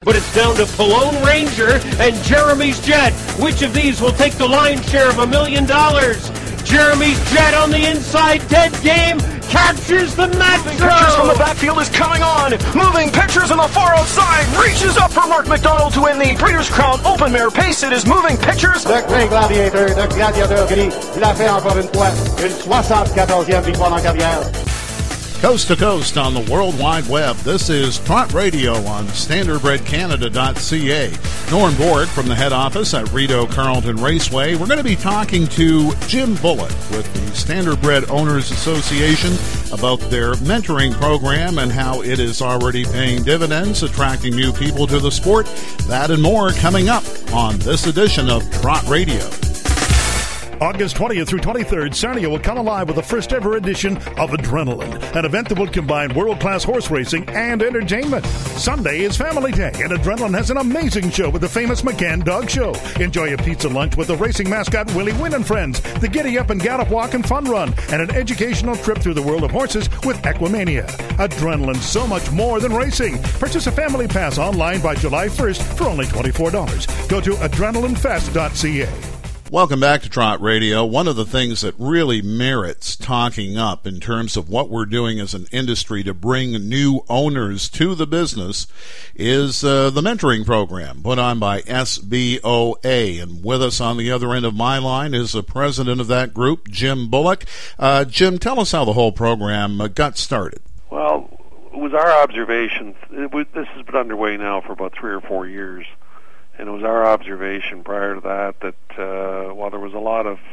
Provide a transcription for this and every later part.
But it's down to Pallone Ranger and Jeremy's Jet. Which of these will take the lion's share of $1 million? Jeremy's Jet on the inside, dead game, captures the Metro! Pitchers from the backfield is coming on. Moving pitchers on the far outside. Reaches up for Mark McDonald to win the Breeders' Crown Open Mare Pace. It is moving pitchers. Le Craig Gladiator de Gladiateur Gris. Il a fait encore une fois une 74e victoire en carrière. Coast to coast on the World Wide Web, this is Trot Radio on StandardBredCanada.ca. Norm Borg from the head office at Rideau Carleton Raceway. We're going to be talking to Jim Bullock with the Standardbred Owners Association about their mentoring program and how it is already paying dividends, attracting new people to the sport. That and more coming up on this edition of Trot Radio. August 20th through 23rd, Sarnia will come alive with the first ever edition of Adrenaline, an event that will combine world-class horse racing and entertainment. Sunday is Family Day, and Adrenaline has an amazing show with the famous McCann Dog Show. Enjoy a pizza lunch with the racing mascot Willie Wynn and Friends, the Giddy Up and Gallop Walk and Fun Run, and an educational trip through the world of horses with Equimania. Adrenaline, so much more than racing. Purchase a family pass online by July 1st for only $24. Go to adrenalinefest.ca. Welcome back to Trot Radio. One of the things that really merits talking up in terms of what we're doing as an industry to bring new owners to the business is the mentoring program put on by SBOA. And with us on the other end of my line is the president of that group, Jim Bullock. Jim, tell us how the whole program got started. Well, it was our observation. This has been underway now for about 3 or 4 years. And it was our observation prior to that while there was a lot of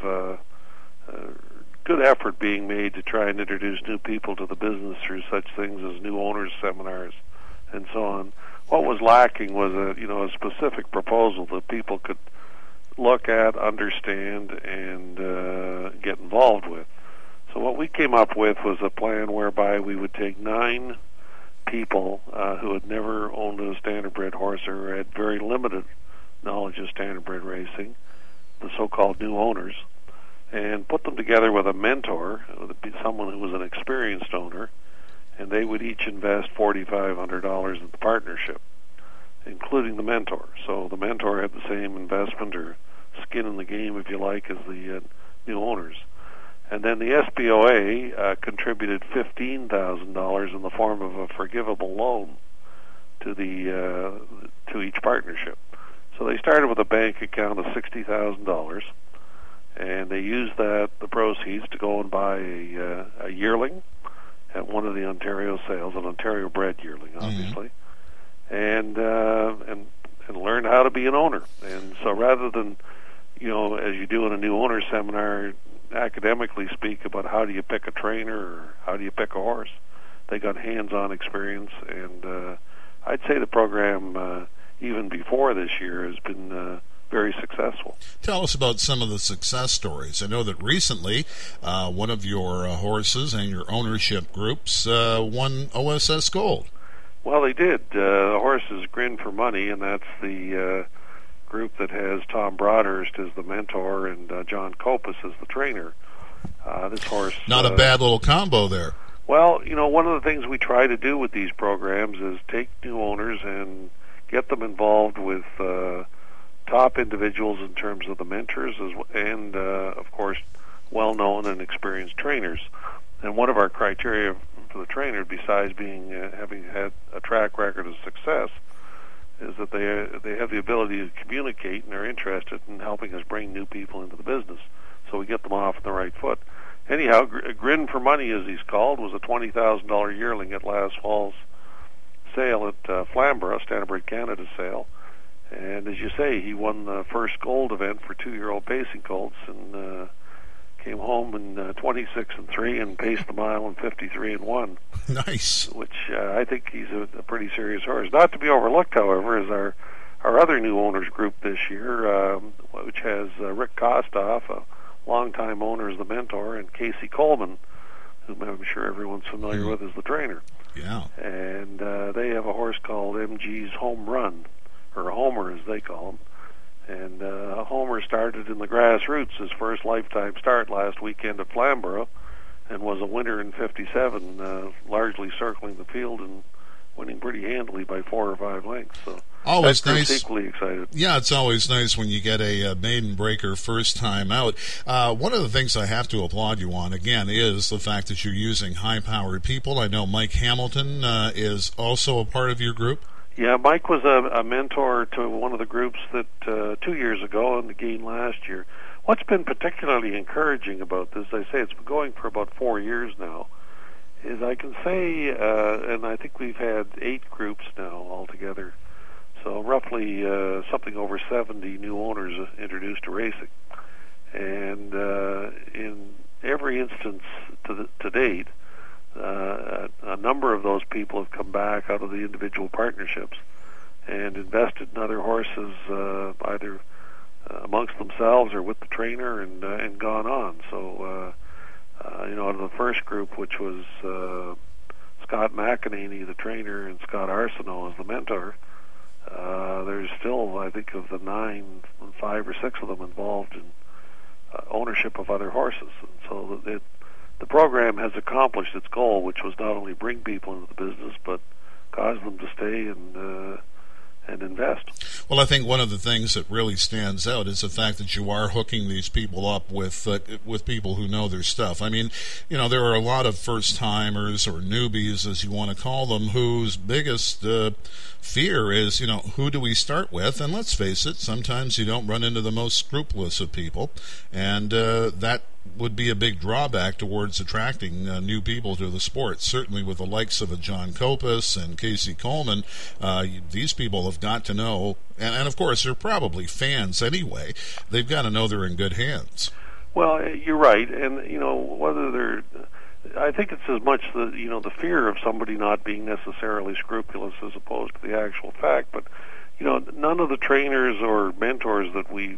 good effort being made to try and introduce new people to the business through such things as new owners seminars and so on, what was lacking was a specific proposal that people could look at, understand, and get involved with. So what we came up with was a plan whereby we would take 9 people who had never owned a standardbred horse or had very limited knowledge of standardbred racing, the so-called new owners, and put them together with a mentor, someone who was an experienced owner, and they would each invest $4,500 in the partnership, including the mentor. So the mentor had the same investment or skin in the game, if you like, as the new owners. And then the SBOA contributed $15,000 in the form of a forgivable loan to each partnership. So they started with a bank account of $60,000, and they used the proceeds to go and buy a yearling at one of the Ontario sales, an Ontario-bred yearling, obviously, and learn how to be an owner. And so rather than, as you do in a new owner seminar, academically speak about how do you pick a trainer or how do you pick a horse, they got hands-on experience, and I'd say the program, even before this year, has been very successful. Tell us about some of the success stories. I know that recently one of your horses and your ownership groups won OSS Gold. Well, they did. The horse is Grin for Money, and that's the group that has Tom Broadhurst as the mentor and John Copus as the trainer. This horse... Not a bad little combo there. Well, one of the things we try to do with these programs is take new owners and get them involved with top individuals in terms of the mentors and, of course, well-known and experienced trainers. And one of our criteria for the trainer, besides being having had a track record of success, is that they have the ability to communicate and they're interested in helping us bring new people into the business, so we get them off on the right foot. Anyhow, Grin for Money, as he's called, was a $20,000 yearling at last fall's sale at Flamborough, Standardbred Canada sale. And as you say, he won the first gold event for 2-year-old pacing colts and came home in 26-3 and paced the mile in 53-1. Nice. Which I think he's a pretty serious horse. Not to be overlooked, however, is our other new owners group this year, which has Rick Kostoff, a longtime owner as the mentor, and Casey Coleman, whom I'm sure everyone's familiar with as the trainer. Yeah. And they have a horse called MG's Home Run, or Homer as they call him. And Homer started in the grassroots, his first lifetime start last weekend at Flamborough, and was a winner in 57, largely circling the field and winning pretty handily by 4 or 5 lengths. So Always that group's nice. Equally excited. Yeah, it's always nice when you get a maiden breaker first time out. One of the things I have to applaud you on, again, is the fact that you're using high-powered people. I know Mike Hamilton is also a part of your group. Yeah, Mike was a mentor to one of the groups that 2 years ago and again last year. What's been particularly encouraging about this, I say it's been going for about 4 years now, is I can say, and I think we've had 8 groups now altogether, so roughly something over 70 new owners introduced to racing. And in every instance to date, a number of those people have come back out of the individual partnerships and invested in other horses, either amongst themselves or with the trainer, and gone on. So, out of the first group, which was Scott McEnany, the trainer, and Scott Arsenault as the mentor, there's still, I think, of the 9, 5 or 6 of them involved in ownership of other horses. And so the program has accomplished its goal, which was not only bring people into the business, but cause them to stay and invest. Well, I think one of the things that really stands out is the fact that you are hooking these people up with people who know their stuff. I mean, there are a lot of first-timers or newbies, as you want to call them, whose biggest fear is, who do we start with? And let's face it, sometimes you don't run into the most scrupulous of people, and that would be a big drawback towards attracting new people to the sport. Certainly with the likes of a John Copas and Casey Coleman, these people have got to know, and of course they're probably fans anyway, they've got to know they're in good hands. Well, you're right, and whether they're, I think it's as much the fear of somebody not being necessarily scrupulous as opposed to the actual fact. But none of the trainers or mentors that we've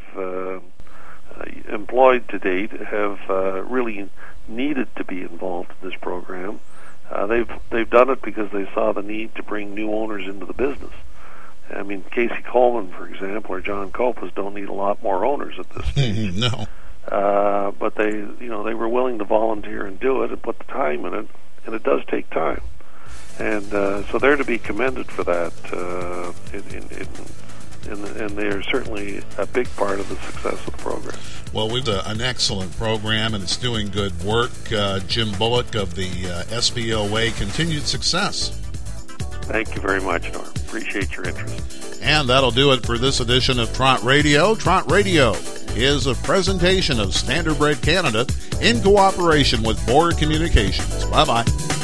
employed to date have really needed to be involved in this program. They've done it because they saw the need to bring new owners into the business. I mean, Casey Coleman, for example, or John Copas don't need a lot more owners at this stage. No. But they were willing to volunteer and do it and put the time in it, and it does take time. And so they're to be commended for that, and they're certainly a big part of the success of the program. Well, we've an excellent program, and it's doing good work. Jim Bullock of the SBOA, continued success. Thank you very much, Norm. Appreciate your interest. And that'll do it for this edition of Trot Radio. Trot Radio is a presentation of Standardbred Canada in cooperation with Board Communications. Bye-bye.